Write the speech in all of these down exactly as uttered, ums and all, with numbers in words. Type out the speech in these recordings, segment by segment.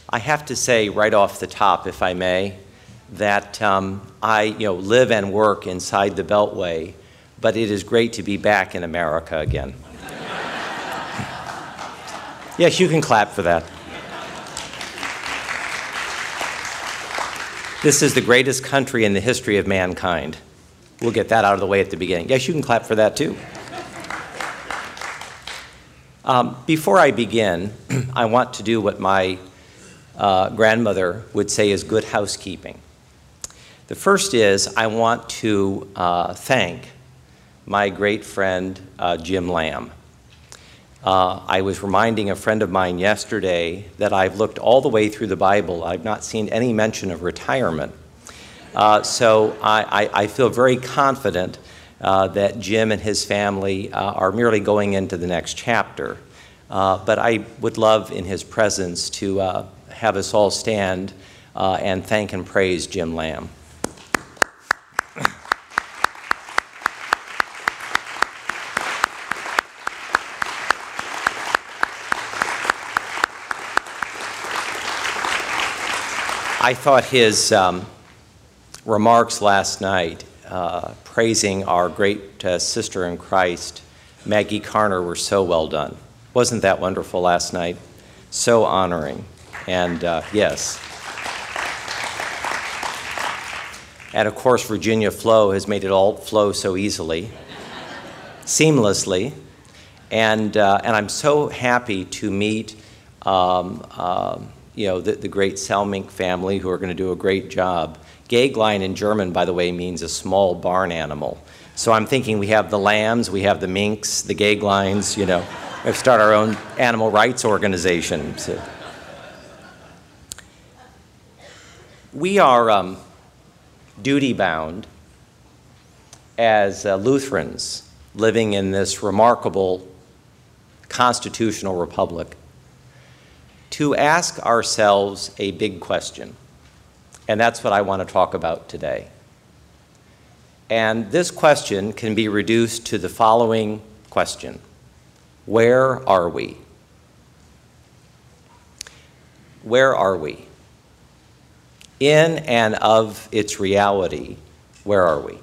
I have to say right off the top, if I may, that um, I you know, live and work inside the Beltway, but it is great to be back in America again. Yes, you can clap for that. This is the greatest country in the history of mankind. We'll get that out of the way at the beginning. Yes, you can clap for that too. Um, before I begin, I want to do what my uh, grandmother would say is good housekeeping. The first is I want to uh, thank my great friend uh, Jim Lamb. Uh, I was reminding a friend of mine yesterday that I've looked all the way through the Bible. I've not seen any mention of retirement. Uh, so I, I, I feel very confident uh, that Jim and his family uh, are merely going into the next chapter. Uh, but I would love in his presence to uh, have us all stand uh, and thank and praise Jim Lamb. I thought his um, remarks last night uh, praising our great uh, sister in Christ, Maggie Carner, were so well done. Wasn't that wonderful last night? So honoring. And uh, yes. And of course, Virginia Flo has made it all flow so easily, seamlessly. And, uh, and I'm so happy to meet um, uh, you know, the, the great Selmink family who are going to do a great job. Gäglein in German, by the way, means a small barn animal. So I'm thinking we have the lambs, we have the minks, the Gägleins, you know. We have to start our own animal rights organization. So. We are um, duty-bound as uh, Lutherans living in this remarkable constitutional republic to ask ourselves a big question, and that's what I want to talk about today. And this question can be reduced to the following question: where are we? Where are we? In and of its reality, where are we?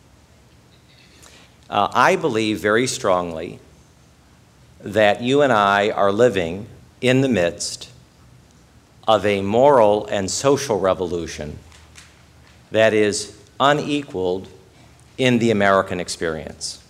Uh, I believe very strongly that you and I are living in the midst of a moral and social revolution that is unequaled in the American experience.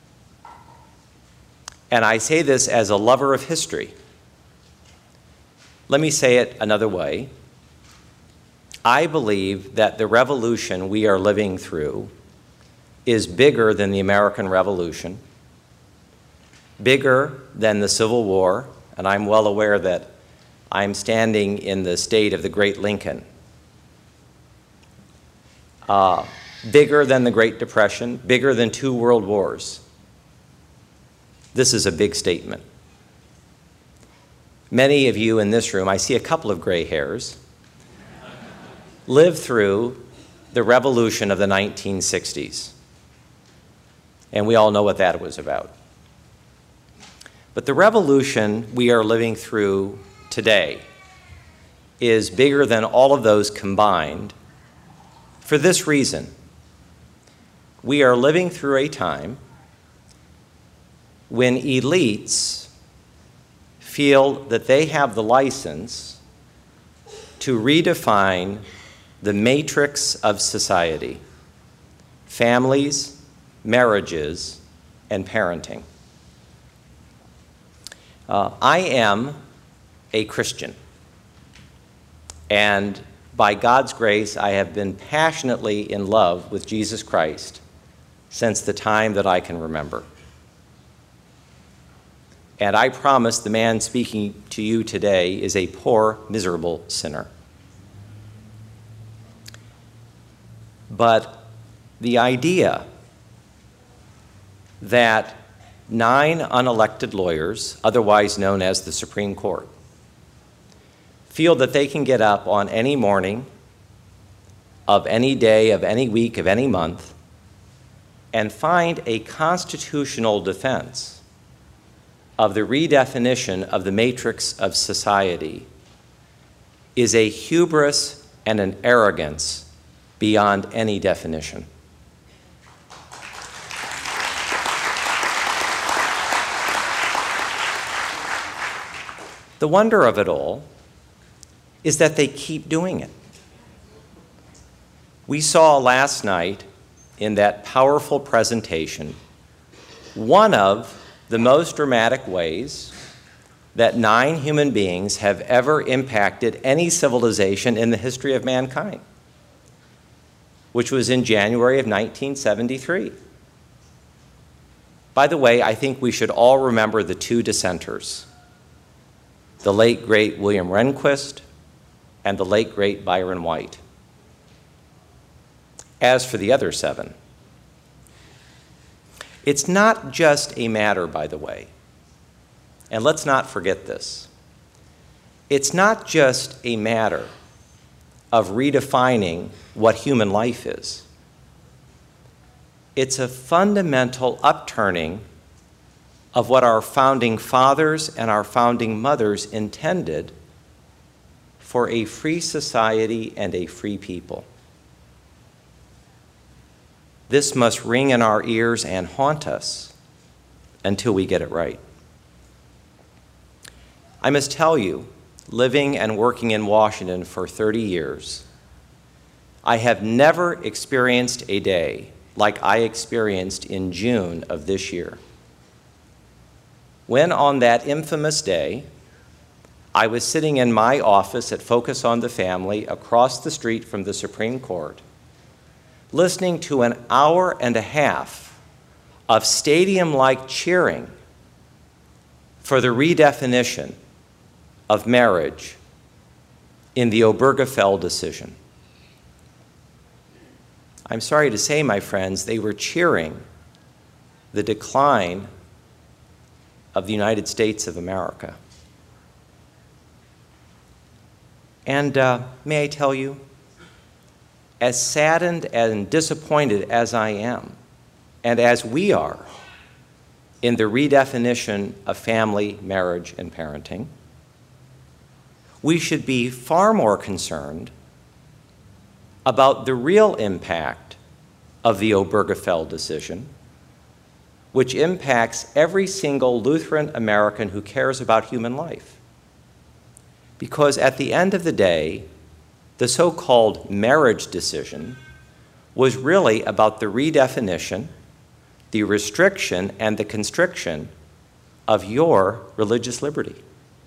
And I say this as a lover of history. Let me say it another way. I believe that the revolution we are living through is bigger than the American Revolution, bigger than the Civil War. And I'm well aware that I'm standing in the state of the great Lincoln. Uh, bigger than the Great Depression, bigger than two world wars. This is a big statement. Many of you in this room, I see a couple of gray hairs, lived through the revolution of the nineteen sixties. And we all know what that was about. But the revolution we are living through today is bigger than all of those combined for this reason. We are living through a time when elites feel that they have the license to redefine the matrix of society: families, marriages, and parenting. Uh, I am a Christian, and by God's grace, I have been passionately in love with Jesus Christ since the time that I can remember. And I promise the man speaking to you today is a poor, miserable sinner. But the idea that nine unelected lawyers, otherwise known as the Supreme Court, feel that they can get up on any morning of any day, of any week, of any month, and find a constitutional defense of the redefinition of the matrix of society is a hubris and an arrogance beyond any definition. The wonder of it all is that they keep doing it. We saw last night in that powerful presentation one of the most dramatic ways that nine human beings have ever impacted any civilization in the history of mankind, which was in January of nineteen seventy-three. By the way, I think we should all remember the two dissenters, the late, great William Rehnquist and the late, great Byron White. As for the other seven, it's not just a matter, by the way, and let's not forget this, it's not just a matter of redefining what human life is. It's a fundamental upturning of what our founding fathers and our founding mothers intended for a free society and a free people. This must ring in our ears and haunt us until we get it right. I must tell you, living and working in Washington for thirty years, I have never experienced a day like I experienced in June of this year, when on that infamous day, I was sitting in my office at Focus on the Family across the street from the Supreme Court, listening to an hour and a half of stadium-like cheering for the redefinition of marriage in the Obergefell decision. I'm sorry to say, my friends, they were cheering the decline of the United States of America. And uh, may I tell you, as saddened and disappointed as I am, and as we are in the redefinition of family, marriage, and parenting, we should be far more concerned about the real impact of the Obergefell decision, which impacts every single Lutheran American who cares about human life. Because at the end of the day, the so-called marriage decision was really about the redefinition, the restriction, and the constriction of your religious liberty.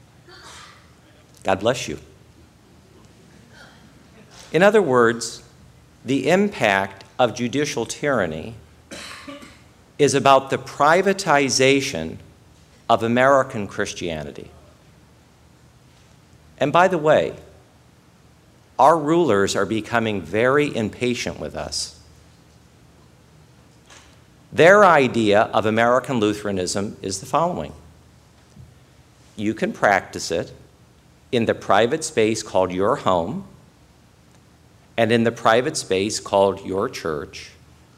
God bless you. In other words, the impact of judicial tyranny is about the privatization of American Christianity. And by the way, our rulers are becoming very impatient with us. Their idea of American Lutheranism is the following: you can practice it in the private space called your home and in the private space called your church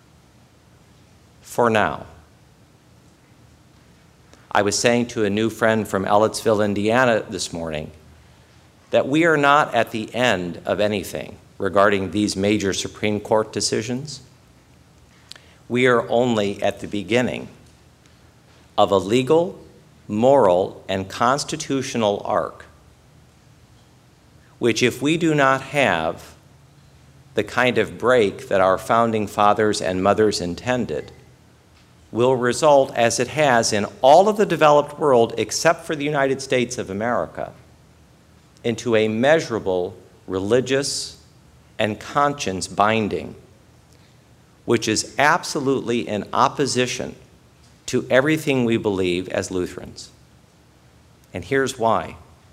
for now. I was saying to a new friend from Ellettsville, Indiana this morning, that we are not at the end of anything regarding these major Supreme Court decisions. We are only at the beginning of a legal, moral, and constitutional arc, which, if we do not have the kind of break that our founding fathers and mothers intended, will result, as it has in all of the developed world except for the United States of America, into a measurable religious and conscience binding, which is absolutely in opposition to everything we believe as Lutherans. And here's why.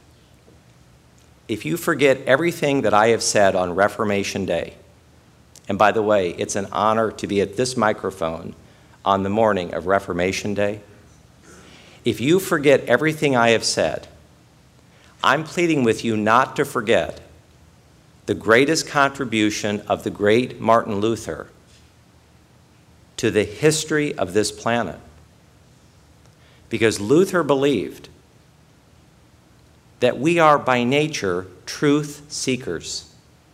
If you forget everything that I have said on Reformation Day, and by the way, it's an honor to be at this microphone on the morning of Reformation Day. If you forget everything I have said, I'm pleading with you not to forget the greatest contribution of the great Martin Luther to the history of this planet. Because Luther believed that we are by nature truth seekers.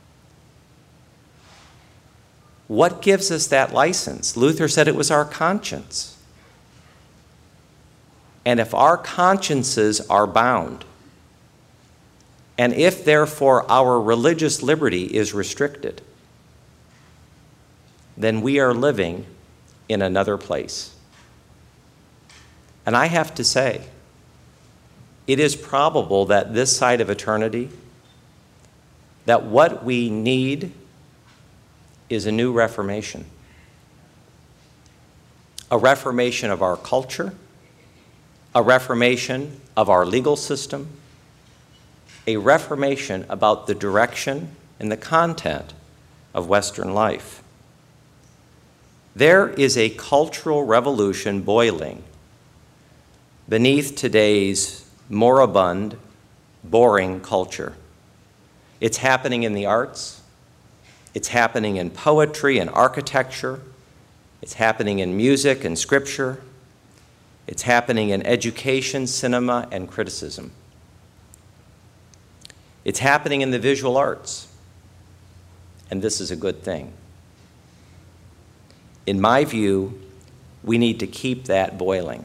What gives us that license? Luther said it was our conscience. And if our consciences are bound, and if therefore our religious liberty is restricted, then we are living in another place. And I have to say, it is probable that this side of eternity, that what we need is a new reformation. A reformation of our culture, a reformation of our legal system, a reformation about the direction and the content of Western life. There is a cultural revolution boiling beneath today's moribund, boring culture. It's happening in the arts. It's happening in poetry and architecture. It's happening in music and scripture. It's happening in education, cinema, and criticism. It's happening in the visual arts. And this is a good thing. In my view, we need to keep that boiling.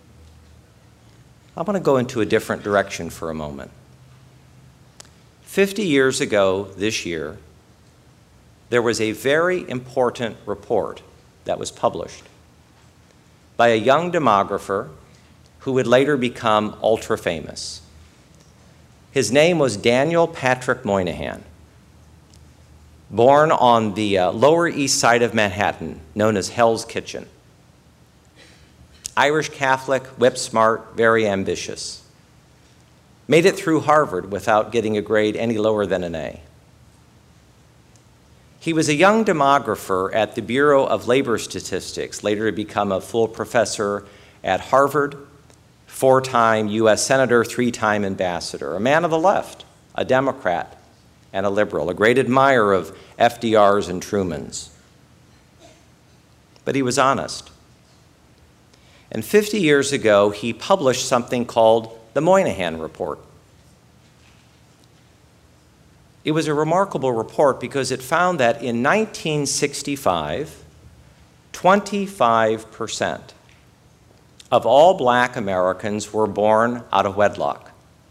I want to go into a different direction for a moment. Fifty years ago this year, there was a very important report that was published by a young demographer who would later become ultra famous. His name was Daniel Patrick Moynihan, born on the uh, Lower East Side of Manhattan, known as Hell's Kitchen. Irish Catholic, whip smart, very ambitious. Made it through Harvard without getting a grade any lower than an A. He was a young demographer at the Bureau of Labor Statistics, later to become a full professor at Harvard, four-time U S Senator, three-time ambassador, a man of the left, a Democrat, and a liberal, a great admirer of F D R's and Truman's. But he was honest. And fifty years ago, he published something called the Moynihan Report. It was a remarkable report because it found that in nineteen sixty-five, twenty-five percent of all black Americans were born out of wedlock.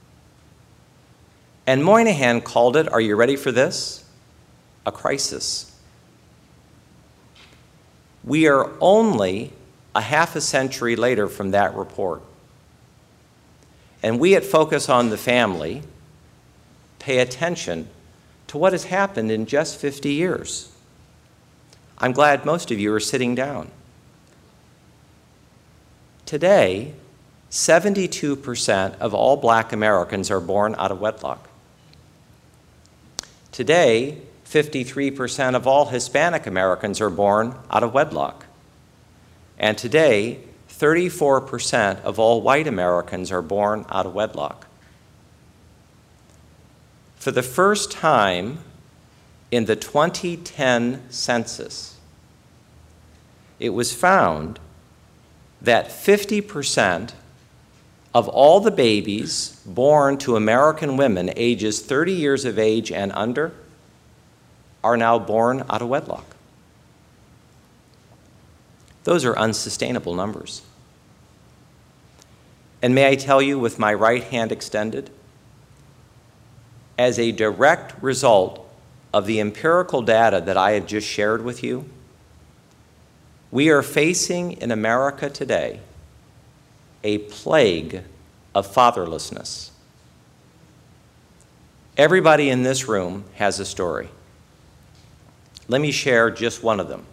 And Moynihan called it, are you ready for this? A crisis. We are only a half a century later from that report. And we at Focus on the Family pay attention to what has happened in just fifty years. I'm glad most of you are sitting down. Today, seventy-two percent of all black Americans are born out of wedlock. Today, fifty-three percent of all Hispanic Americans are born out of wedlock. And today, thirty-four percent of all white Americans are born out of wedlock. For the first time in the twenty ten census, it was found that fifty percent of all the babies born to American women ages thirty years of age and under are now born out of wedlock. Those are unsustainable numbers. And may I tell you, with my right hand extended, as a direct result of the empirical data that I have just shared with you, we are facing in America today a plague of fatherlessness. Everybody in this room has a story. Let me share just one of them.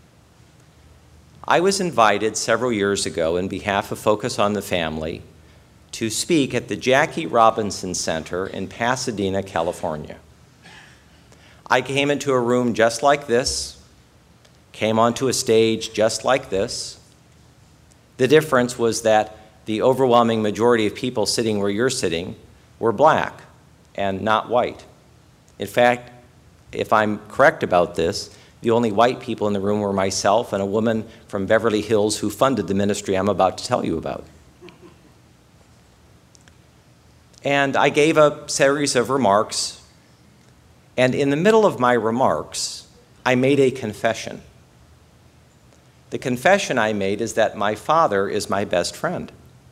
I was invited several years ago on behalf of Focus on the Family to speak at the Jackie Robinson Center in Pasadena, California. I came into a room just like this, came onto a stage just like this. The difference was that the overwhelming majority of people sitting where you're sitting were black and not white. In fact, if I'm correct about this, the only white people in the room were myself and a woman from Beverly Hills who funded the ministry I'm about to tell you about. And I gave a series of remarks, and in the middle of my remarks, I made a confession. The confession I made is that my father is my best friend.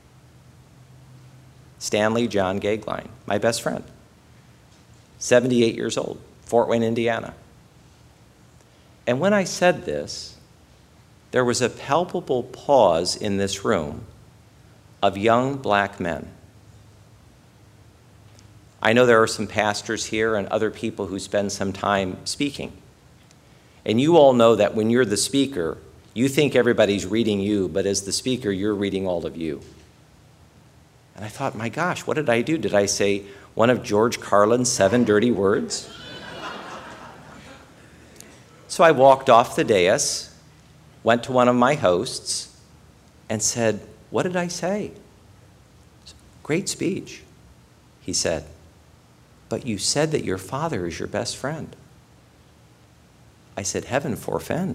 Stanley John Gagline, my best friend. seventy-eight years old, Fort Wayne, Indiana. And when I said this, there was a palpable pause in this room of young black men. I know there are some pastors here and other people who spend some time speaking. And you all know that when you're the speaker, you think everybody's reading you, but as the speaker, you're reading all of you. And I thought, my gosh, what did I do? Did I say one of George Carlin's seven dirty words? So I walked off the dais, went to one of my hosts, and said, what did I say? Great speech, he said. But you said that your father is your best friend. I said, heaven forfend.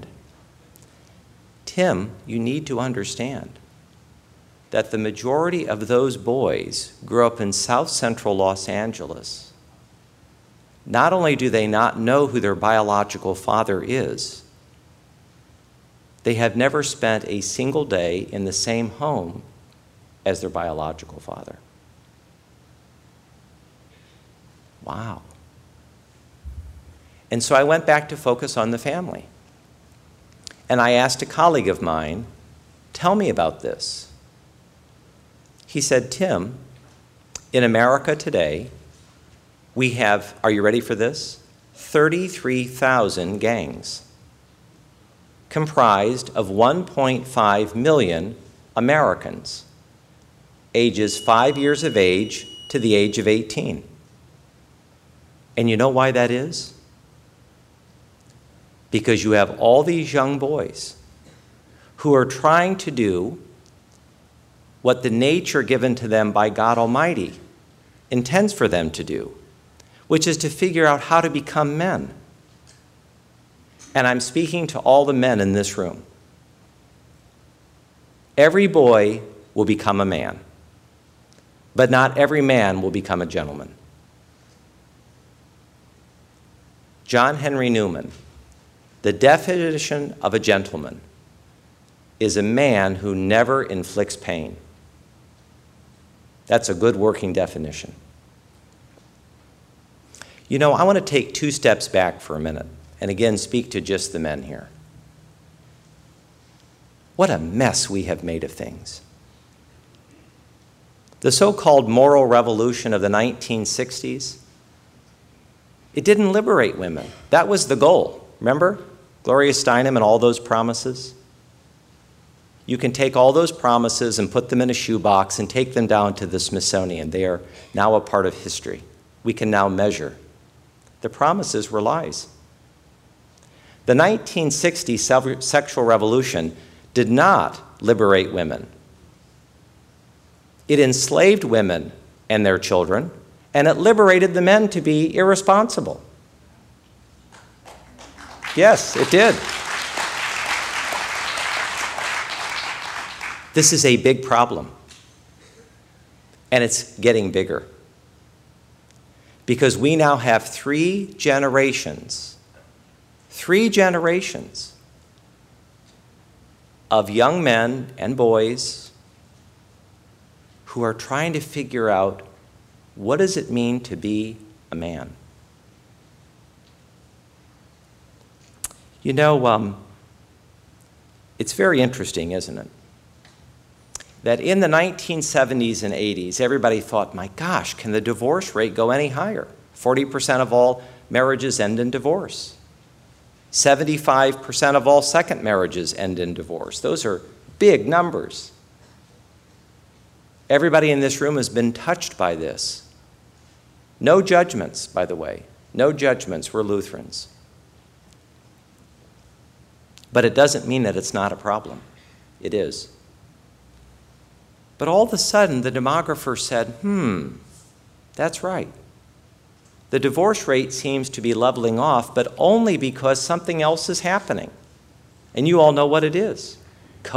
Tim, you need to understand that the majority of those boys grew up in South Central Los Angeles. Not only do they not know who their biological father is, they have never spent a single day in the same home as their biological father. Wow. And so I went back to focus on the family. And I asked a colleague of mine, tell me about this. He said, Tim, in America today, we have, are you ready for this? thirty-three thousand gangs, comprised of one point five million Americans, ages five years of age to the age of eighteen. And you know why that is? Because you have all these young boys who are trying to do what the nature given to them by God Almighty intends for them to do, which is to figure out how to become men. And I'm speaking to all the men in this room. Every boy will become a man, but not every man will become a gentleman. John Henry Newman, the definition of a gentleman is a man who never inflicts pain. That's a good working definition. You know, I want to take two steps back for a minute and again speak to just the men here. What a mess we have made of things. The so-called moral revolution of the nineteen sixties, it didn't liberate women. That was the goal. Remember? Gloria Steinem and all those promises? You can take all those promises and put them in a shoebox and take them down to the Smithsonian. They are now a part of history. We can now measure. The promises were lies. The nineteen sixties sexual revolution did not liberate women. It enslaved women and their children, and it liberated the men to be irresponsible. Yes, it did. This is a big problem, and it's getting bigger. Because we now have three generations, three generations of young men and boys who are trying to figure out, what does it mean to be a man? You know, um, it's very interesting, isn't it? That in the nineteen seventies and eighties, everybody thought, my gosh, can the divorce rate go any higher? forty percent of all marriages end in divorce. seventy-five percent of all second marriages end in divorce. Those are big numbers. Everybody in this room has been touched by this. No judgments, by the way. No judgments. We're Lutherans. But it doesn't mean that it's not a problem. It is. But all of a sudden, the demographer said, hmm, that's right. The divorce rate seems to be leveling off, but only because something else is happening. And you all know what it is.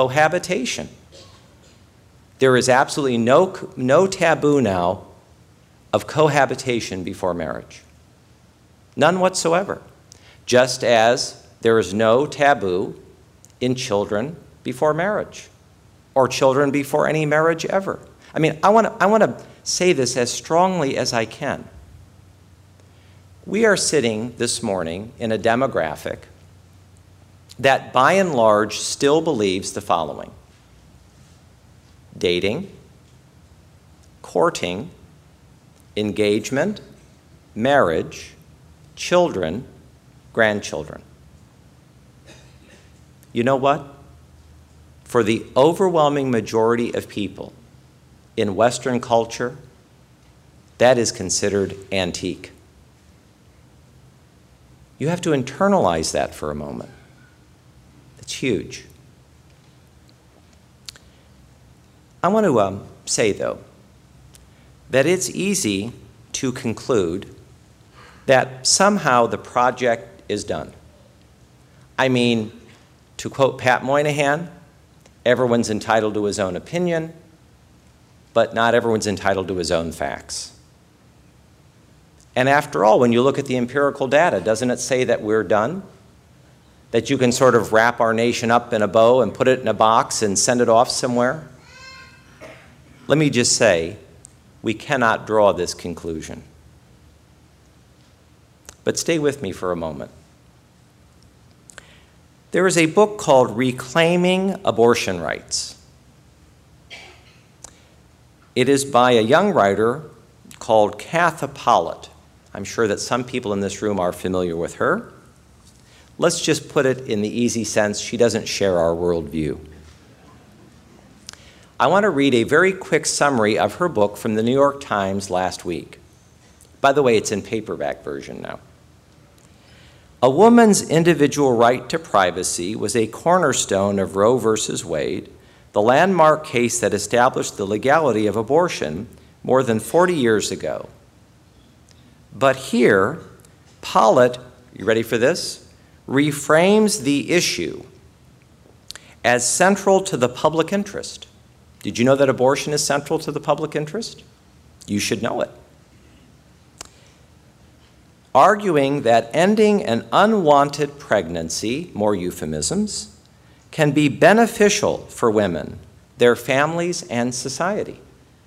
Cohabitation. There is absolutely no, no taboo now of cohabitation before marriage. None whatsoever. Just as there is no taboo in children before marriage, or children before any marriage ever. I mean, I want to I want to say this as strongly as I can. We are sitting this morning in a demographic that by and large still believes the following: dating, courting, engagement, marriage, children, grandchildren. You know what? For the overwhelming majority of people in Western culture, that is considered antique. You have to internalize that for a moment. It's huge. I want to um, say, though, that it's easy to conclude that somehow the project is done. I mean, to quote Pat Moynihan, everyone's entitled to his own opinion, but not everyone's entitled to his own facts. And after all, when you look at the empirical data, doesn't it say that we're done? That you can sort of wrap our nation up in a bow and put it in a box and send it off somewhere? Let me just say, we cannot draw this conclusion. But stay with me for a moment. There is a book called Reclaiming Abortion Rights. It is by a young writer called Katha Pollitt. I'm sure that some people in this room are familiar with her. Let's just put it in the easy sense, she doesn't share our worldview. I want to read a very quick summary of her book from the New York Times last week. By the way, it's in paperback version now. A woman's individual right to privacy was a cornerstone of Roe versus Wade, the landmark case that established the legality of abortion more than forty years ago. But here, Pollitt, you ready for this, reframes the issue as central to the public interest. Did you know that abortion is central to the public interest? You should know it. Arguing that ending an unwanted pregnancy, more euphemisms, can be beneficial for women, their families, and society.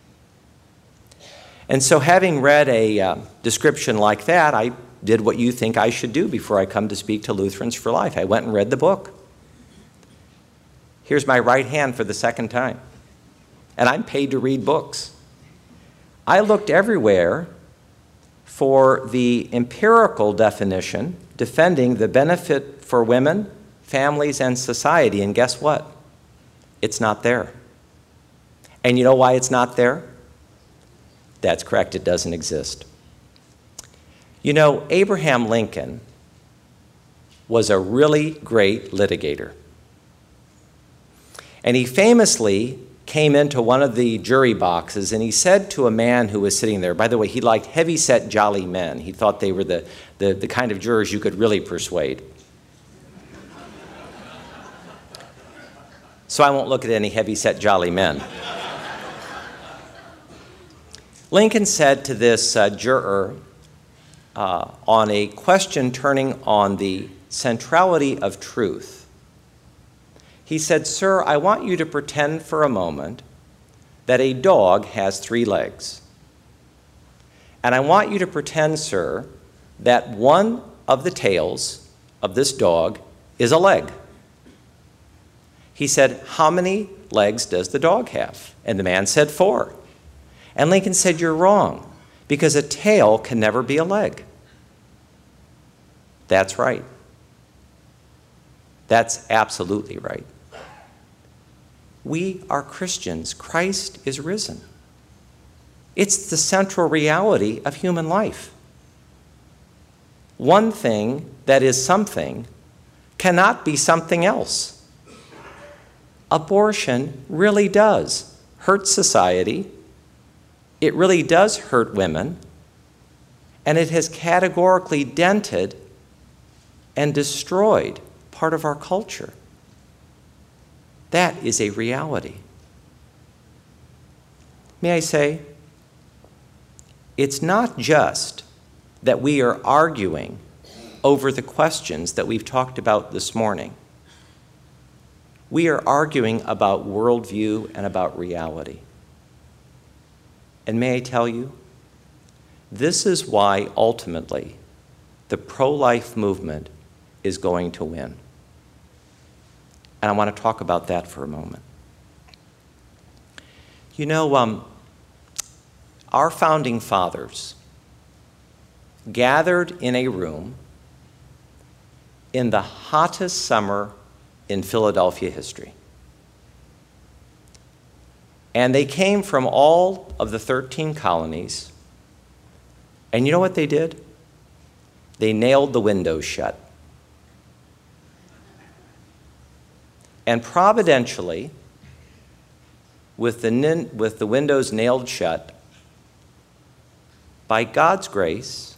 And so having read a uh, description like that, I did what you think I should do before I come to speak to Lutherans for Life. I went and read the book. Here's my right hand for the second time. And I'm paid to read books. I looked everywhere for the empirical definition defending the benefit for women, families, and society, and guess what? It's not there. And you know why it's not there? That's correct, it doesn't exist. You know, Abraham Lincoln was a really great litigator. And he famously came into one of the jury boxes and he said to a man who was sitting there, by the way, he liked heavy-set, jolly men. He thought they were the, the, the kind of jurors you could really persuade. So I won't look at any heavy-set, jolly men. Lincoln said to this uh, juror uh, on a question turning on the centrality of truth, he said, "Sir, I want you to pretend for a moment that a dog has three legs. And I want you to pretend, sir, that one of the tails of this dog is a leg." He said, "How many legs does the dog have?" And the man said, "Four." And Lincoln said, "You're wrong, because a tail can never be a leg." That's right. That's absolutely right. We are Christians. Christ is risen. It's the central reality of human life. One thing that is something cannot be something else. Abortion really does hurt society. It really does hurt women. And it has categorically dented and destroyed part of our culture. That is a reality. May I say, it's not just that we are arguing over the questions that we've talked about this morning. We are arguing about worldview and about reality. And may I tell you, this is why ultimately the pro-life movement is going to win. And I want to talk about that for a moment. You know, um, our founding fathers gathered in a room in the hottest summer in Philadelphia history. And they came from all of the thirteen colonies. And you know what they did? They nailed the windows shut. And providentially, with the, nin- with the windows nailed shut, by God's grace,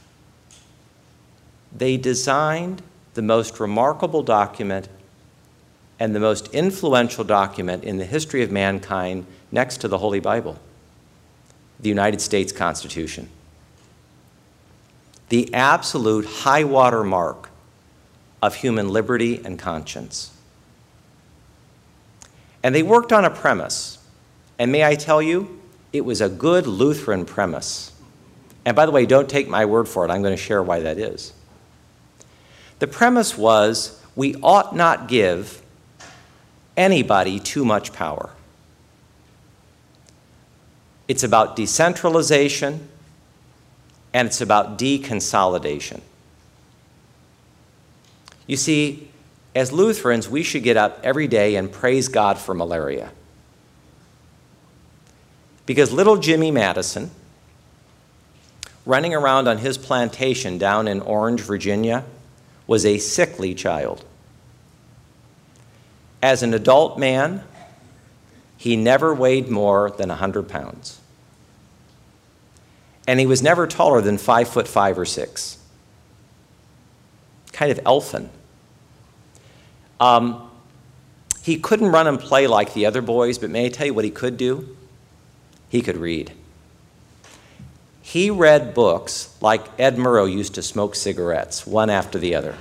they designed the most remarkable document and the most influential document in the history of mankind next to the Holy Bible, the United States Constitution. The absolute high water mark of human liberty and conscience. And they worked on a premise. And may I tell you, it was a good Lutheran premise. And by the way, don't take my word for it. I'm going to share why that is. The premise was we ought not give anybody too much power. It's about decentralization and it's about deconsolidation. You see, as Lutherans, we should get up every day and praise God for malaria. Because little Jimmy Madison, running around on his plantation down in Orange, Virginia, was a sickly child. As an adult man, he never weighed more than one hundred pounds. And he was never taller than five foot five or six. Kind of elfin. Um, he couldn't run and play like the other boys, but may I tell you what he could do? He could read. He read books like Ed Murrow used to smoke cigarettes, one after the other.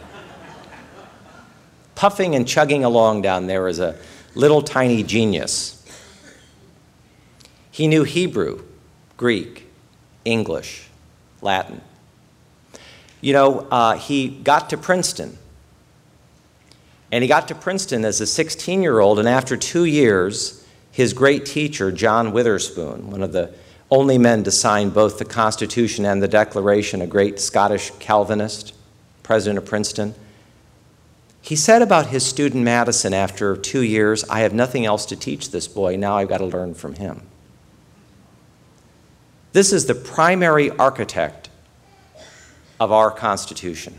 Puffing and chugging along down there as a little tiny genius. He knew Hebrew, Greek, English, Latin. You know, uh, he got to Princeton. And he got to Princeton as a sixteen-year-old, and after two years, his great teacher, John Witherspoon, one of the only men to sign both the Constitution and the Declaration, a great Scottish Calvinist, president of Princeton, he said about his student Madison after two years, I have nothing else to teach this boy, now I've got to learn from him. This is the primary architect of our Constitution.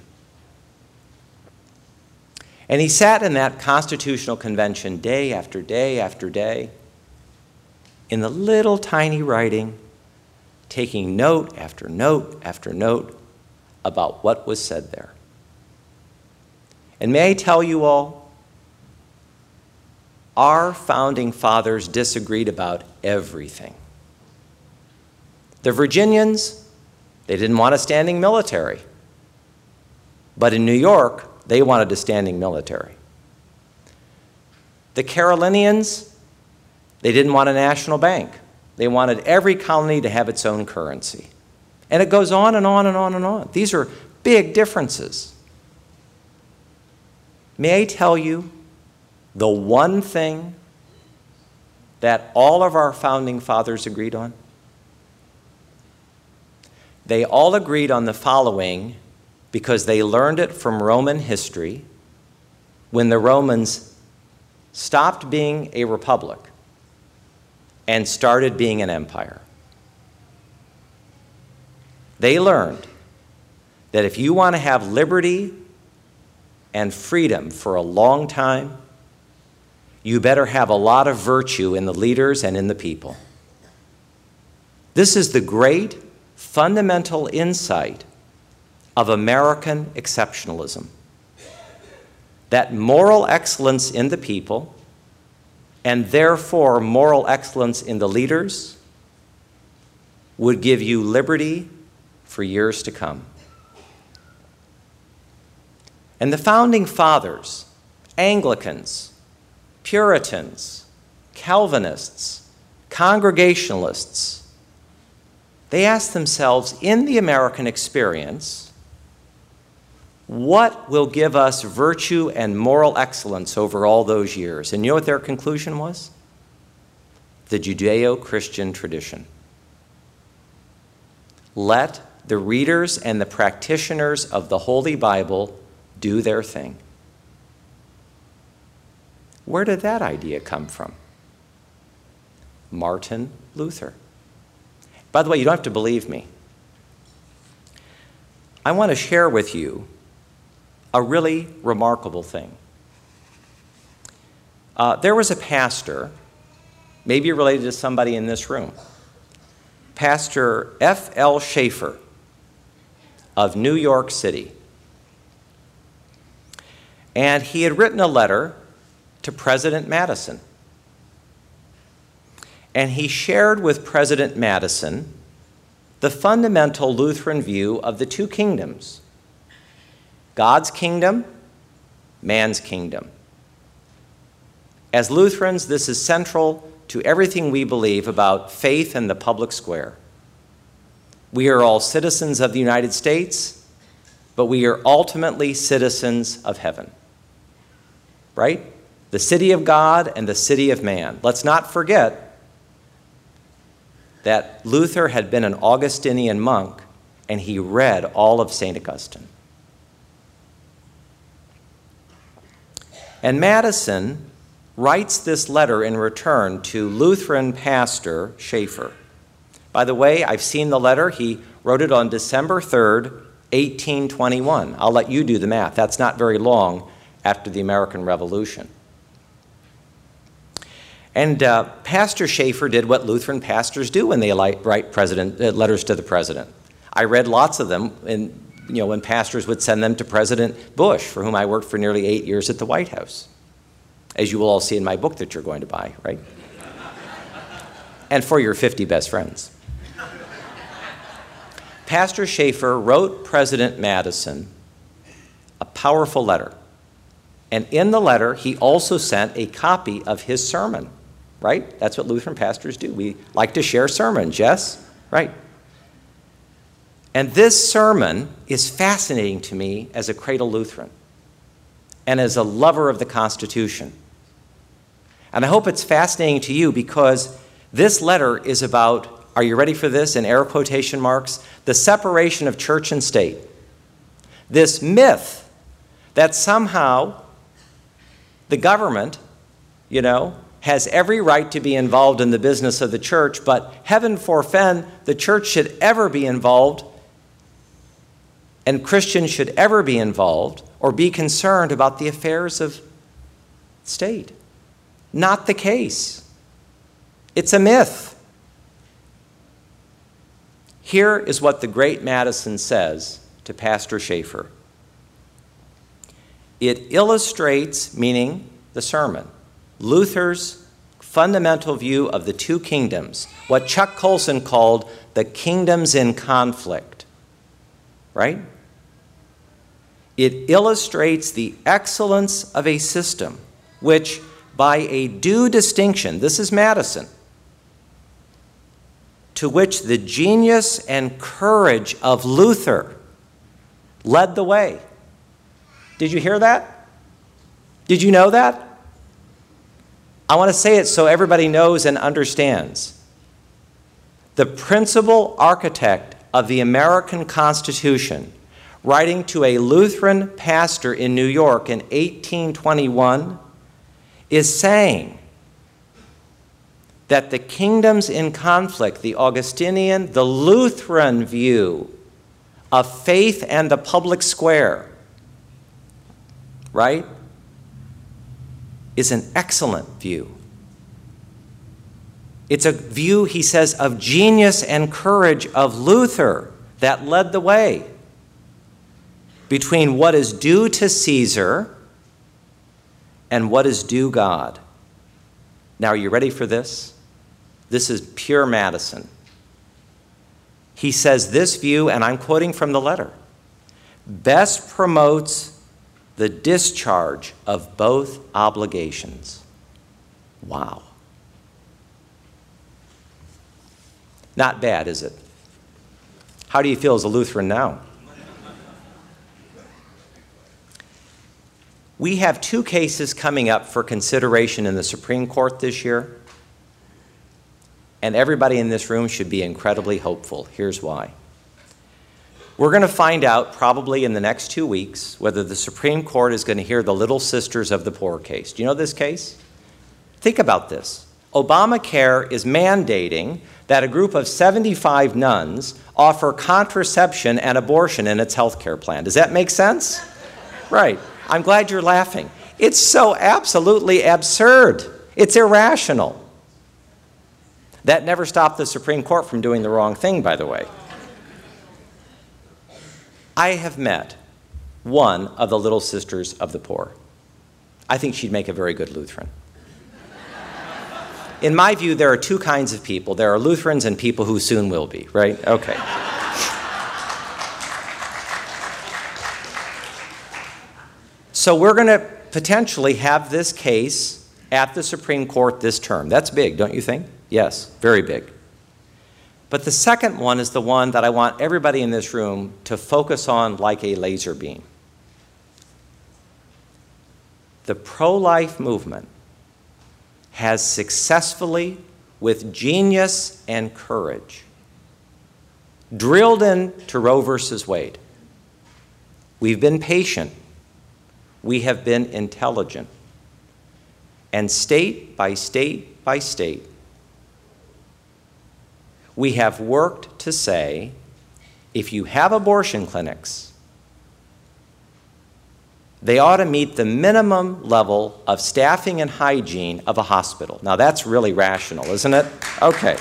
And he sat in that Constitutional Convention day after day after day in the little tiny writing, taking note after note after note about what was said there. And may I tell you all, our founding fathers disagreed about everything. The Virginians, they didn't want a standing military. But in New York, they wanted a standing military. The Carolinians, they didn't want a national bank. They wanted every colony to have its own currency. And it goes on and on and on and on. These are big differences. May I tell you the one thing that all of our founding fathers agreed on? They all agreed on the following because they learned it from Roman history when the Romans stopped being a republic and started being an empire. They learned that if you want to have liberty and freedom for a long time, you better have a lot of virtue in the leaders and in the people. This is the great fundamental insight of American exceptionalism. That moral excellence in the people, and therefore moral excellence in the leaders, would give you liberty for years to come. And the founding fathers, Anglicans, Puritans, Calvinists, Congregationalists, they asked themselves, in the American experience, what will give us virtue and moral excellence over all those years? And you know what their conclusion was? The Judeo-Christian tradition. Let the readers and the practitioners of the Holy Bible do their thing. Where did that idea come from? Martin Luther. By the way, you don't have to believe me. I want to share with you a really remarkable thing. Uh, there was a pastor, maybe you're related to somebody in this room, Pastor F L Schaeffer of New York City. And he had written a letter to President Madison. And he shared with President Madison the fundamental Lutheran view of the two kingdoms: God's kingdom, man's kingdom. As Lutherans, this is central to everything we believe about faith and the public square. We are all citizens of the United States, but we are ultimately citizens of heaven. Right? The city of God and the city of man. Let's not forget that Luther had been an Augustinian monk, and he read all of Saint Augustine. And Madison writes this letter in return to Lutheran pastor Schaeffer. By the way, I've seen the letter. He wrote it on December third, eighteen twenty-one. I'll let you do the math. That's not very long after the American Revolution. And uh, Pastor Schaeffer did what Lutheran pastors do when they write president, uh, letters to the president. I read lots of them, and you know, when pastors would send them to President Bush, for whom I worked for nearly eight years at the White House, as you will all see in my book that you're going to buy, right? And for your fifty best friends. Pastor Schaeffer wrote President Madison a powerful letter. And in the letter, he also sent a copy of his sermon, right? That's what Lutheran pastors do. We like to share sermons, yes? Right. And this sermon is fascinating to me as a cradle Lutheran and as a lover of the Constitution. And I hope it's fascinating to you because this letter is about, are you ready for this, in air quotation marks, the separation of church and state. This myth that somehow the government, you know, has every right to be involved in the business of the church, but heaven forfend, the church should ever be involved and Christians should ever be involved or be concerned about the affairs of state. Not the case. It's a myth. Here is what the great Madison says to Pastor Schaeffer. It illustrates, meaning the sermon, Luther's fundamental view of the two kingdoms, what Chuck Colson called the kingdoms in conflict, right? It illustrates the excellence of a system which, by a due distinction, this is Madison, to which the genius and courage of Luther led the way. Did you hear that? Did you know that? I want to say it so everybody knows and understands. The principal architect of the American Constitution, writing to a Lutheran pastor in New York in eighteen twenty-one, is saying that the kingdoms in conflict, the Augustinian, the Lutheran view of faith and the public square, right, is an excellent view. It's a view, he says, of genius and courage of Luther that led the way between what is due to Caesar and what is due God. Now, are you ready for this? This is pure Madison. He says this view, and I'm quoting from the letter, best promotes the discharge of both obligations. Wow. Not bad, is it? How do you feel as a Lutheran now? We have two cases coming up for consideration in the Supreme Court this year, and everybody in this room should be incredibly hopeful. Here's why. We're going to find out probably in the next two weeks whether the Supreme Court is going to hear the Little Sisters of the Poor case. Do you know this case? Think about this. Obamacare is mandating that a group of seventy-five nuns offer contraception and abortion in its health care plan. Does that make sense? Right. I'm glad you're laughing. It's so absolutely absurd. It's irrational. That never stopped the Supreme Court from doing the wrong thing, by the way. I have met one of the Little Sisters of the Poor. I think she'd make a very good Lutheran. In my view, there are two kinds of people. There are Lutherans and people who soon will be, right? Okay. So we're going to potentially have this case at the Supreme Court this term. That's big, don't you think? Yes, very big. But the second one is the one that I want everybody in this room to focus on like a laser beam. The pro-life movement has successfully, with genius and courage, drilled into Roe versus Wade. We've been patient. We have been intelligent. And state by state by state, we have worked to say, if you have abortion clinics, they ought to meet the minimum level of staffing and hygiene of a hospital. Now that's really rational, isn't it? Okay.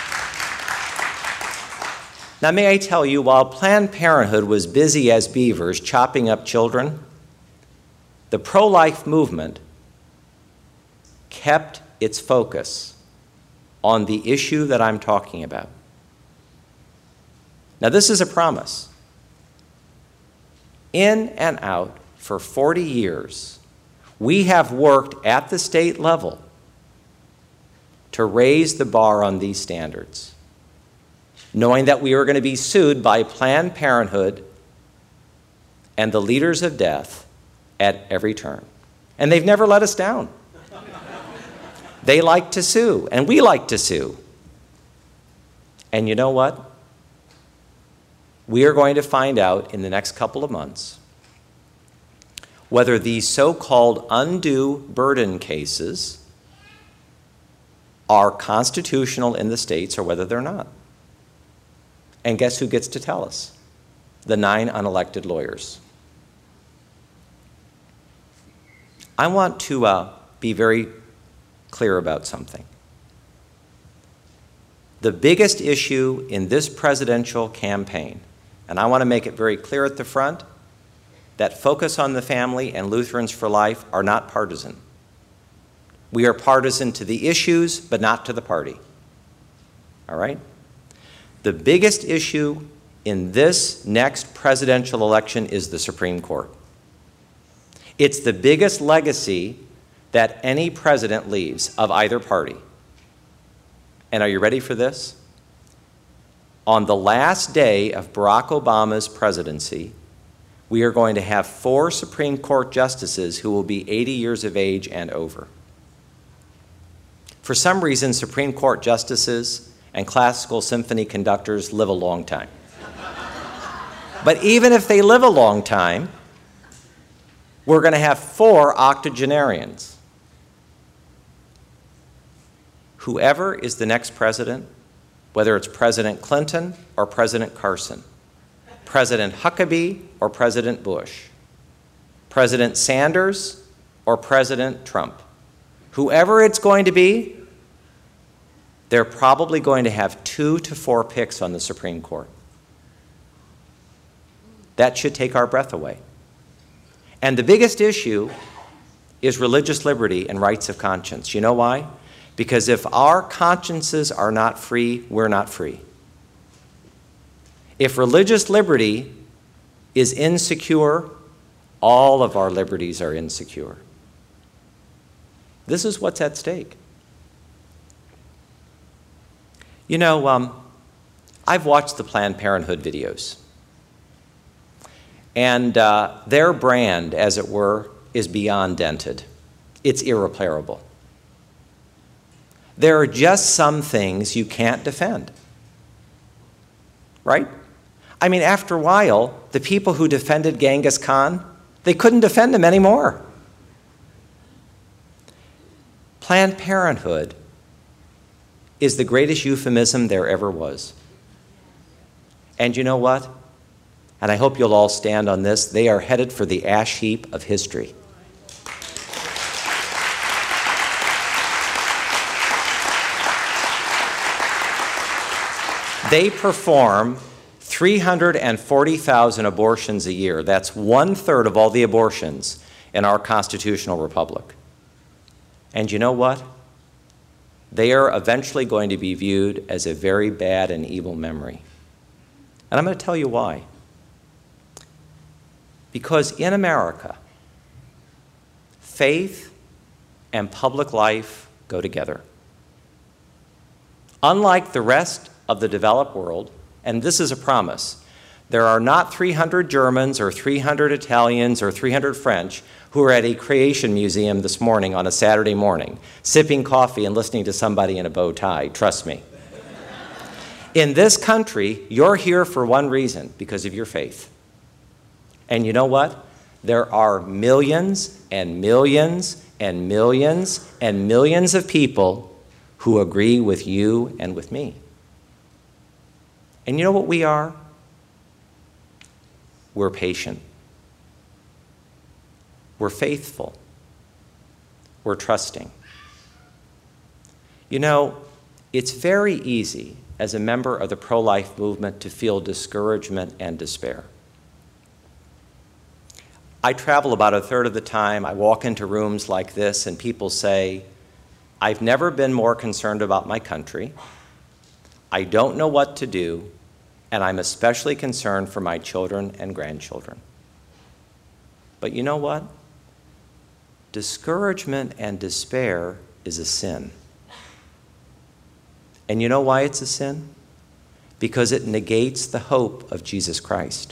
Now may I tell you, while Planned Parenthood was busy as beavers chopping up children, the pro-life movement kept its focus on the issue that I'm talking about. Now, this is a promise. In and out for forty years, we have worked at the state level to raise the bar on these standards, knowing that we were going to be sued by Planned Parenthood and the leaders of death at every turn. And they've never let us down. They like to sue, and we like to sue. And you know what? We are going to find out in the next couple of months whether these so-called undue burden cases are constitutional in the states or whether they're not. And guess who gets to tell us? The nine unelected lawyers. I want to uh, be very clear about something. The biggest issue in this presidential campaign, and I want to make it very clear at the front, that Focus on the Family and Lutherans for Life are not partisan. We are partisan to the issues, but not to the party. All right? The biggest issue in this next presidential election is the Supreme Court. It's the biggest legacy that any president leaves of either party. And are you ready for this? On the last day of Barack Obama's presidency, we are going to have four Supreme Court justices who will be eighty years of age and over. For some reason, Supreme Court justices and classical symphony conductors live a long time. But even if they live a long time, we're going to have four octogenarians. Whoever is the next president, whether it's President Clinton or President Carson, President Huckabee or President Bush, President Sanders or President Trump, whoever it's going to be, they're probably going to have two to four picks on the Supreme Court. That should take our breath away. And the biggest issue is religious liberty and rights of conscience. You know why? Because if our consciences are not free, we're not free. If religious liberty is insecure, all of our liberties are insecure. This is what's at stake. You know, um, I've watched the Planned Parenthood videos. And uh, their brand, as it were, is beyond dented. It's irreparable. There are just some things you can't defend. Right? I mean, after a while, the people who defended Genghis Khan, they couldn't defend him anymore. Planned Parenthood is the greatest euphemism there ever was. And you know what? And I hope you'll all stand on this. They are headed for the ash heap of history. They perform three hundred forty thousand abortions a year. That's one-third of all the abortions in our constitutional republic. And you know what? They are eventually going to be viewed as a very bad and evil memory. And I'm going to tell you why. Because in America, faith and public life go together. Unlike the rest of the developed world, and this is a promise, there are not three hundred Germans or three hundred Italians or three hundred French who are at a creation museum this morning on a Saturday morning, sipping coffee and listening to somebody in a bow tie, trust me. In this country, you're here for one reason, because of your faith. And you know what? There are millions and millions and millions and millions of people who agree with you and with me. And you know what we are? We're patient. We're faithful. We're trusting. You know, it's very easy as a member of the pro-life movement to feel discouragement and despair. I travel about a third of the time. I walk into rooms like this and people say, I've never been more concerned about my country. I don't know what to do, and I'm especially concerned for my children and grandchildren. But you know what? Discouragement and despair is a sin. And you know why it's a sin? Because it negates the hope of Jesus Christ.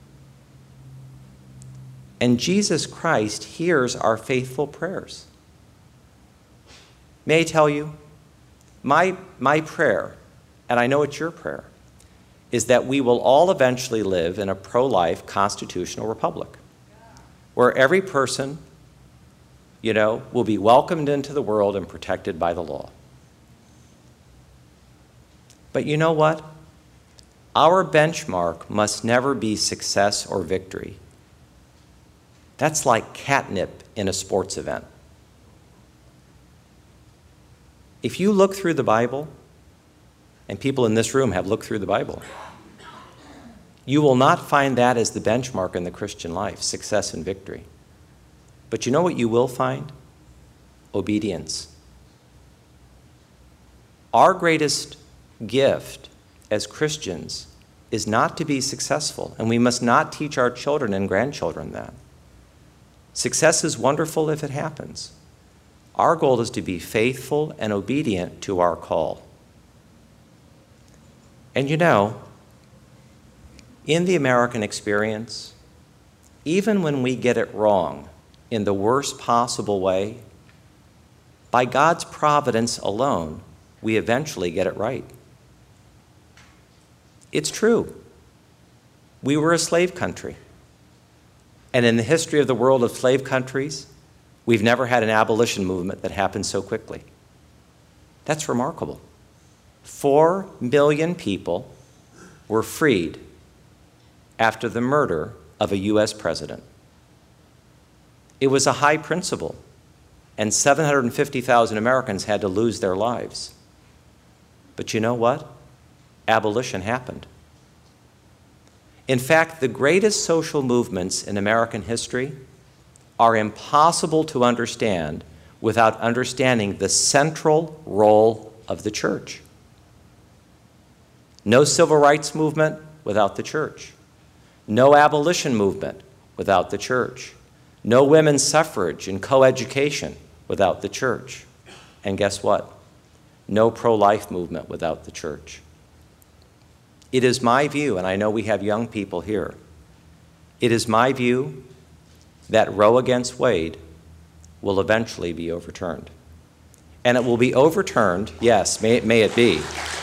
And Jesus Christ hears our faithful prayers. May I tell you, my, my prayer, and I know it's your prayer, is that we will all eventually live in a pro-life constitutional republic where every person, you know, will be welcomed into the world and protected by the law. But you know what? Our benchmark must never be success or victory. That's like catnip in a sports event. If you look through the Bible, and people in this room have looked through the Bible, you will not find that as the benchmark in the Christian life, success and victory. But you know what you will find? Obedience. Our greatest gift as Christians is not to be successful, and we must not teach our children and grandchildren that. Success is wonderful if it happens. Our goal is to be faithful and obedient to our call. And you know, in the American experience, even when we get it wrong in the worst possible way, by God's providence alone, we eventually get it right. It's true. We were a slave country. And in the history of the world of slave countries, we've never had an abolition movement that happened so quickly. That's remarkable. Four million people were freed after the murder of a U S president. It was a high principle, and seven hundred fifty thousand Americans had to lose their lives. But you know what? Abolition happened. In fact, the greatest social movements in American history are impossible to understand without understanding the central role of the church. No civil rights movement, without the church. No abolition movement without the church. No women's suffrage and coeducation without the church. And guess what? No pro-life movement without the church. It is my view, and I know we have young people here, it is my view that Roe against Wade will eventually be overturned. And it will be overturned, yes, may it, may it be.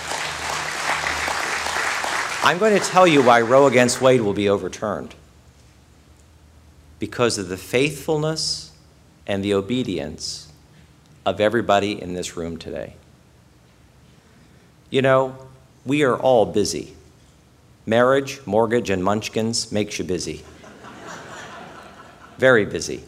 I'm going to tell you why Roe against Wade will be overturned. Because of the faithfulness and the obedience of everybody in this room today. You know, we are all busy. Marriage, mortgage, and munchkins makes you busy. Very busy.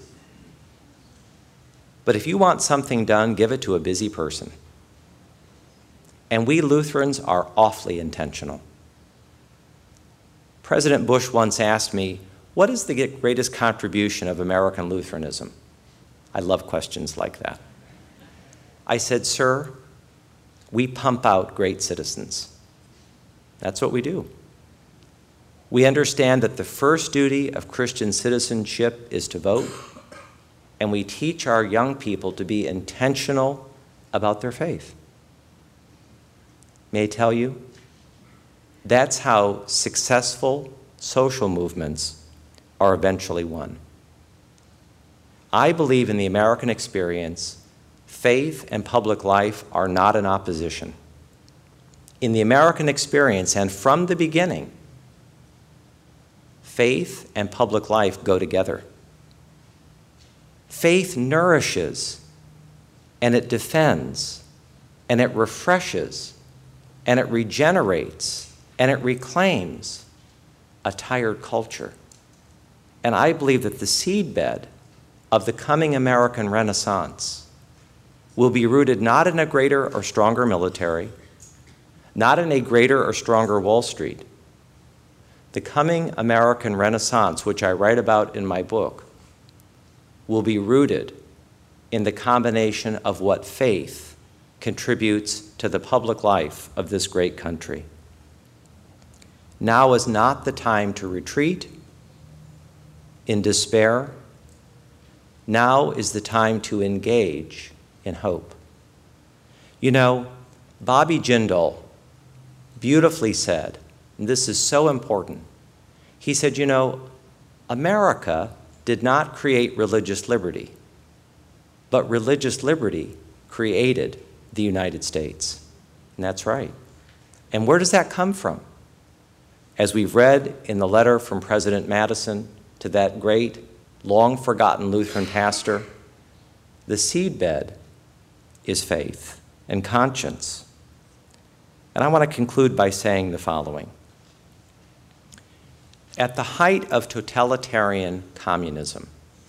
But if you want something done, give it to a busy person. And we Lutherans are awfully intentional. President Bush once asked me, what is the greatest contribution of American Lutheranism? I love questions like that. I said, sir, we pump out great citizens. That's what we do. We understand that the first duty of Christian citizenship is to vote, and we teach our young people to be intentional about their faith. May I tell you, that's how successful social movements are eventually won. I believe in the American experience, faith and public life are not in opposition. In the American experience, and from the beginning, faith and public life go together. Faith nourishes, and it defends, and it refreshes, and it regenerates, and it reclaims a tired culture. And I believe that the seedbed of the coming American Renaissance will be rooted not in a greater or stronger military, not in a greater or stronger Wall Street. The coming American Renaissance, which I write about in my book, will be rooted in the combination of what faith contributes to the public life of this great country. Now is not the time to retreat in despair. Now is the time to engage in hope. You know, Bobby Jindal beautifully said, and this is so important, he said, you know, America did not create religious liberty, but religious liberty created the United States. And that's right. And where does that come from? As we've read in the letter from President Madison to that great, long-forgotten Lutheran pastor, the seedbed is faith and conscience. And I want to conclude by saying the following. At the height of totalitarian communism,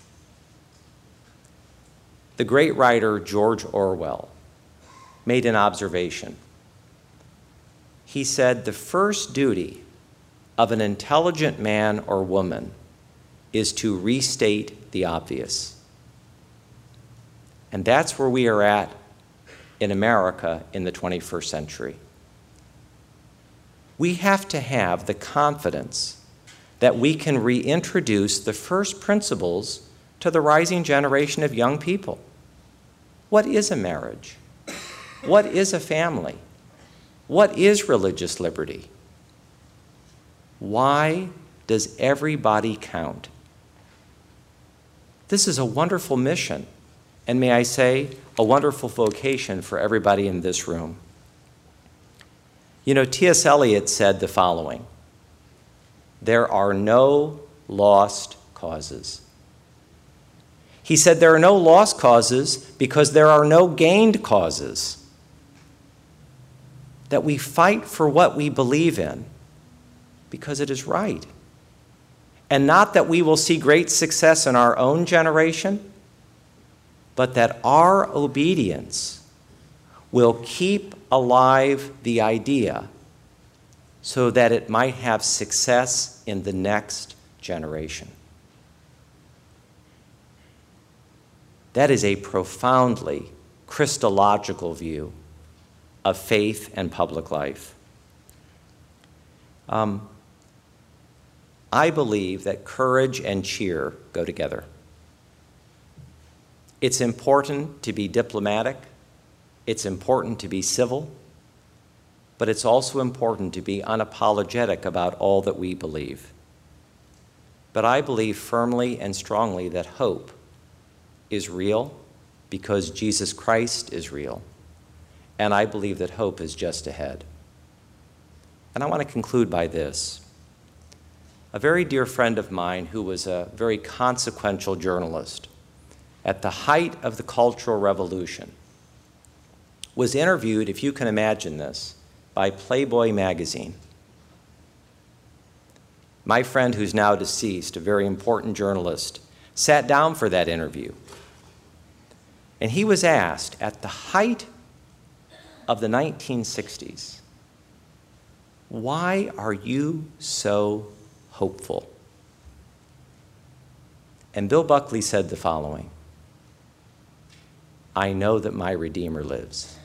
the great writer George Orwell made an observation. He said, the first duty of an intelligent man or woman is to restate the obvious. And that's where we are at in America in the twenty-first century. We have to have the confidence that we can reintroduce the first principles to the rising generation of young people. What is a marriage? What is a family? What is religious liberty? Why does everybody count? This is a wonderful mission, and may I say, a wonderful vocation for everybody in this room. You know, T S Eliot said the following: there are no lost causes. He said there are no lost causes because there are no gained causes. That we fight for what we believe in because it is right. And not that we will see great success in our own generation, but that our obedience will keep alive the idea so that it might have success in the next generation. That is a profoundly Christological view of faith and public life. Um, I believe that courage and cheer go together. It's important to be diplomatic. It's important to be civil. But it's also important to be unapologetic about all that we believe. But I believe firmly and strongly that hope is real because Jesus Christ is real. And I believe that hope is just ahead. And I want to conclude by this. A very dear friend of mine who was a very consequential journalist at the height of the Cultural Revolution was interviewed, if you can imagine this, by Playboy magazine. My friend, who's now deceased, a very important journalist, sat down for that interview. And he was asked, at the height of the nineteen sixties, why are you so hopeful? And Bill Buckley said the following: I know that my Redeemer lives.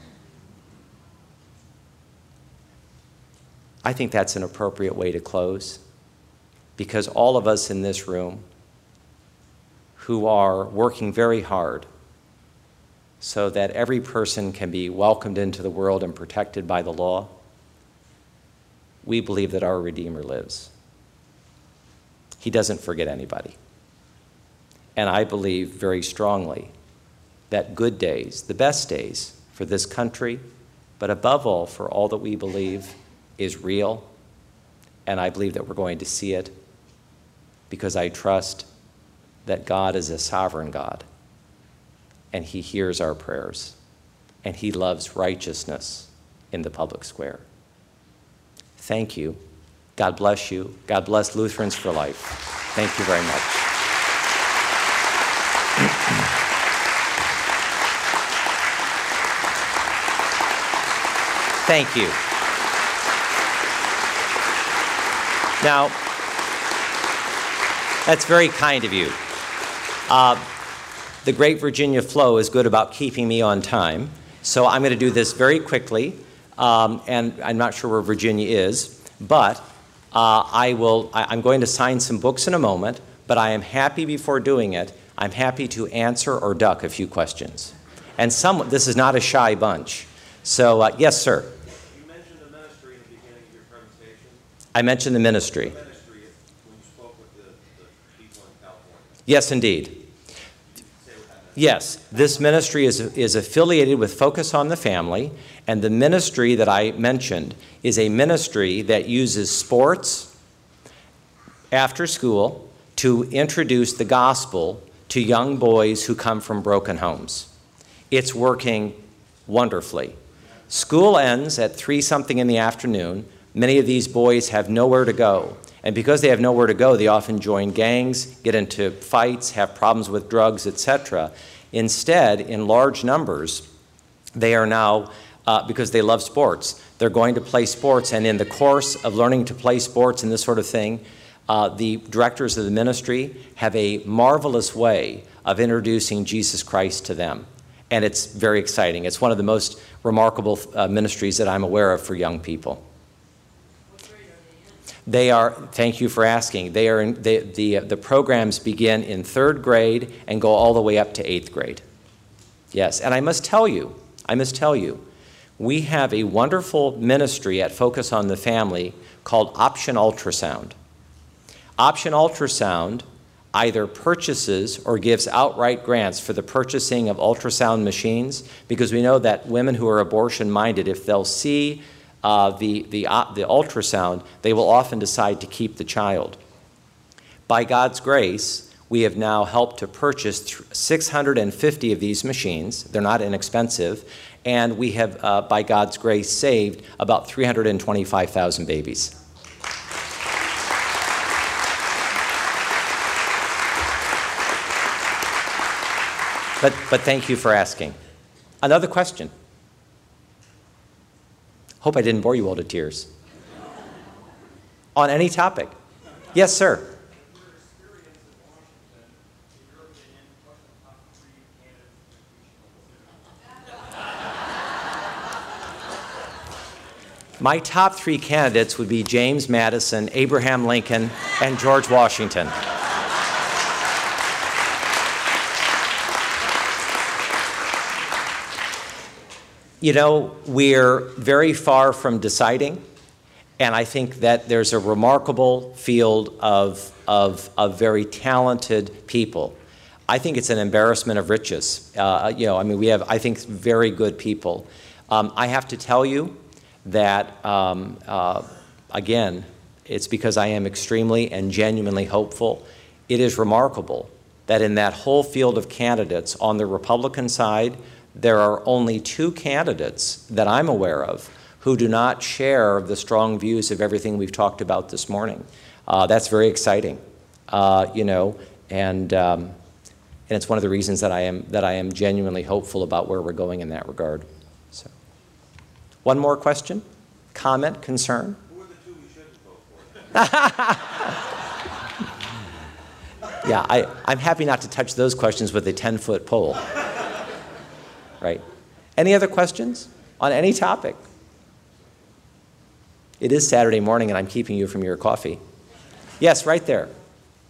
I think that's an appropriate way to close, because all of us in this room who are working very hard so that every person can be welcomed into the world and protected by the law, we believe that our Redeemer lives. He doesn't forget anybody. And I believe very strongly that good days, the best days for this country, but above all for all that we believe is real, and I believe that we're going to see it because I trust that God is a sovereign God, and he hears our prayers, and he loves righteousness in the public square. Thank you. God bless you. God bless Lutherans for life. Thank you very much. Thank you. Now, that's very kind of you. Uh, the great Virginia Flo is good about keeping me on time, so I'm going to do this very quickly, um, and I'm not sure where Virginia is, but uh, I will, I, I'm going to sign some books in a moment, but I am happy before doing it, I'm happy to answer or duck a few questions. And some, this is not a shy bunch. So, uh, yes, sir. I mentioned the ministry. The ministry when you spoke with the, the people in California. Yes, indeed. Yes, this ministry is, is affiliated with Focus on the Family, and the ministry that I mentioned is a ministry that uses sports after school to introduce the gospel to young boys who come from broken homes. It's working wonderfully. School ends at three something in the afternoon. Many of these boys have nowhere to go. And because they have nowhere to go, they often join gangs, get into fights, have problems with drugs, et cetera. Instead, in large numbers, they are now, uh, because they love sports, they're going to play sports. And in the course of learning to play sports and this sort of thing, uh, the directors of the ministry have a marvelous way of introducing Jesus Christ to them. And it's very exciting. It's one of the most remarkable uh, ministries that I'm aware of for young people. They are, thank you for asking, they are in, they, the, the programs begin in third grade and go all the way up to eighth grade. Yes, and I must tell you, I must tell you, we have a wonderful ministry at Focus on the Family called Option Ultrasound. Option Ultrasound either purchases or gives outright grants for the purchasing of ultrasound machines, because we know that women who are abortion-minded, if they'll see Uh, the, the, uh, the ultrasound, they will often decide to keep the child. By God's grace, we have now helped to purchase six hundred fifty of these machines. They're not inexpensive. And we have, uh, by God's grace, saved about three hundred twenty-five thousand babies. But, but thank you for asking. Another question? Hope I didn't bore you all to tears. On any topic. Yes, sir. My top three candidates would be James Madison, Abraham Lincoln, and George Washington. You know, we're very far from deciding, and I think that there's a remarkable field of, of, of very talented people. I think it's an embarrassment of riches. Uh, you know, I mean, we have, I think, very good people. Um, I have to tell you that, um, uh, again, it's because I am extremely and genuinely hopeful. It is remarkable that in that whole field of candidates on the Republican side, there are only two candidates that I'm aware of who do not share the strong views of everything we've talked about this morning. Uh, that's very exciting, uh, you know, and, um, and it's one of the reasons that I am, that I am genuinely hopeful about where we're going in that regard. So, one more question, comment, concern? Who are the two we shouldn't vote for? Yeah, I, I'm happy not to touch those questions with a ten-foot pole. Right. Any other questions on any topic? It is Saturday morning and I'm keeping you from your coffee. Yes, right there. Has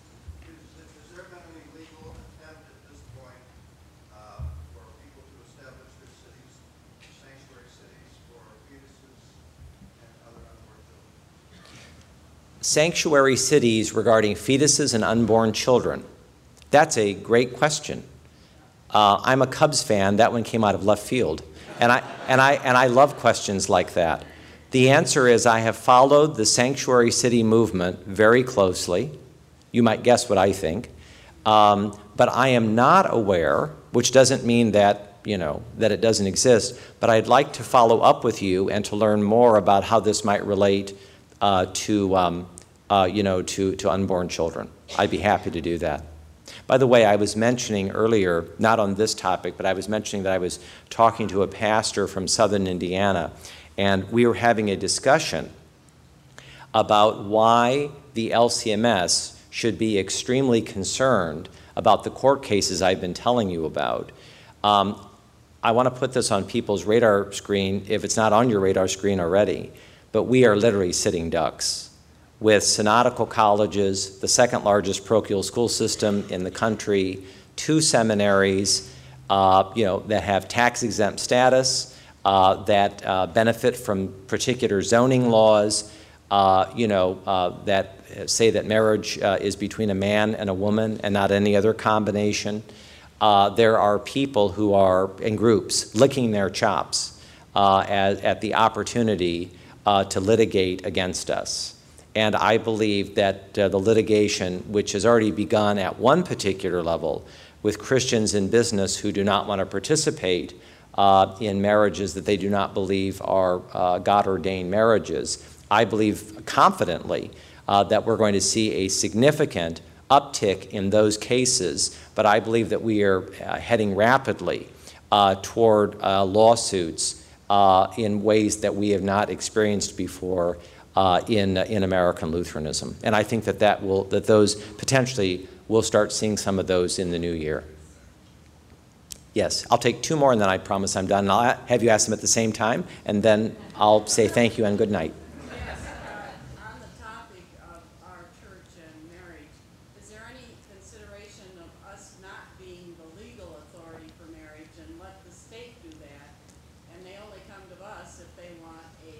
there been any legal attempt at this point uh, for people to establish their cities, sanctuary cities for fetuses and other unborn children? Sanctuary cities regarding fetuses and unborn children. That's a great question. Uh, I'm a Cubs fan. That one came out of left field. And I, and, I, and I love questions like that. The answer is I have followed the sanctuary city movement very closely. You might guess what I think. Um, but I am not aware, which doesn't mean that, you know, that it doesn't exist, but I'd like to follow up with you and to learn more about how this might relate uh, to, um, uh, you know, to, to unborn children. I'd be happy to do that. By the way, I was mentioning earlier, not on this topic, but I was mentioning that I was talking to a pastor from southern Indiana, and we were having a discussion about why the L C M S should be extremely concerned about the court cases I've been telling you about. Um, I want to put this on people's radar screen, if it's not on your radar screen already, but we are literally sitting ducks with synodical colleges, the second largest parochial school system in the country, two seminaries, uh, you know, that have tax-exempt status, uh, that uh, benefit from particular zoning laws, uh, you know, uh, that say that marriage uh, is between a man and a woman and not any other combination. Uh, there are people who are, in groups, licking their chops uh, at, at the opportunity uh, to litigate against us. And I believe that uh, the litigation, which has already begun at one particular level with Christians in business who do not want to participate uh, in marriages that they do not believe are uh, God-ordained marriages, I believe confidently uh, that we're going to see a significant uptick in those cases, but I believe that we are uh, heading rapidly uh, toward uh, lawsuits uh, in ways that we have not experienced before Uh, in, uh, in American Lutheranism. And I think that, that, will, that those potentially we'll start seeing some of those in the new year. Yes, I'll take two more and then I promise I'm done. And I'll have you ask them at the same time and then I'll say thank you and good night. Yes, uh, on the topic of our church and marriage, is there any consideration of us not being the legal authority for marriage and let the state do that, and they only come to us if they want a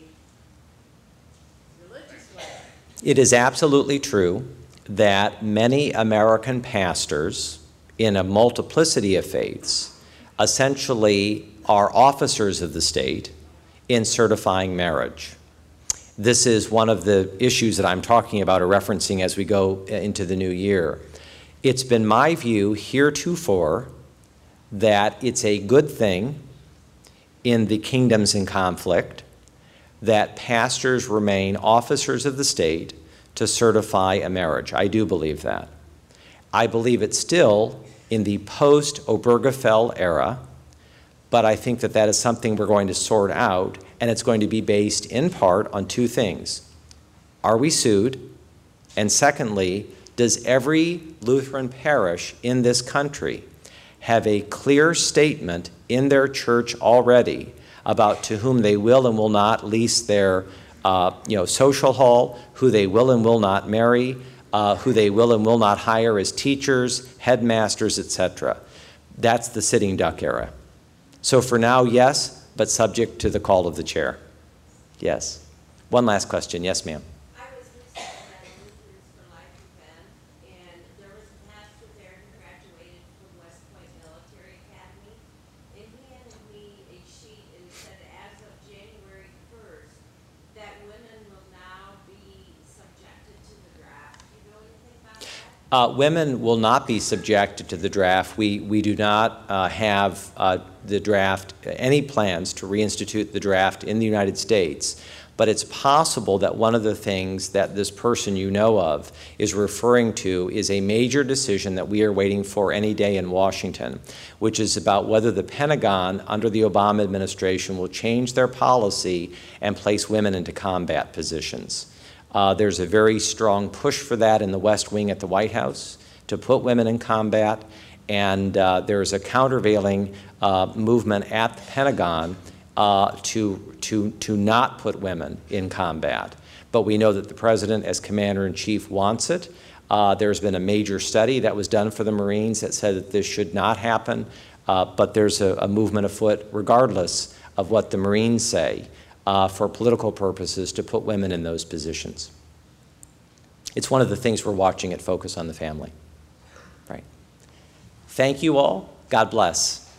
religious wedding? It is absolutely true that many American pastors in a multiplicity of faiths essentially are officers of the state in certifying marriage. This is one of the issues that I'm talking about or referencing as we go into the new year. It's been my view heretofore that it's a good thing in the kingdoms in conflict that pastors remain officers of the state to certify a marriage. I do believe that. I believe it still in the post-Obergefell era, but I think that that is something we're going to sort out, and it's going to be based in part on two things. Are we sued? And secondly, does every Lutheran parish in this country have a clear statement in their church already about to whom they will and will not lease their uh, you know, social hall, who they will and will not marry, uh, who they will and will not hire as teachers, headmasters, et cetera. That's the sitting duck era. So for now, yes, but subject to the call of the chair. Yes. One last question. Yes, ma'am. I was recently at a Lutherans for Life event, and there was a pastor there who graduated from West Point Military Academy, and he handed me a sheet and said as of January first, that women will now be subjected to the draft. Do you know anything about that? Uh, women will not be subjected to the draft. We, we do not uh, have uh, the draft, any plans to reinstitute the draft in the United States. But it's possible that one of the things that this person you know of is referring to is a major decision that we are waiting for any day in Washington, which is about whether the Pentagon under the Obama administration will change their policy and place women into combat positions. Uh, there's a very strong push for that in the West Wing at the White House to put women in combat, and uh, there's a countervailing uh, movement at the Pentagon Uh, to, to, to not put women in combat. But we know that the President, as Commander-in-Chief, wants it. Uh, there's been a major study that was done for the Marines that said that this should not happen, uh, but there's a, a movement afoot, regardless of what the Marines say, uh, for political purposes, to put women in those positions. It's one of the things we're watching at Focus on the Family. Right. Thank you all. God bless.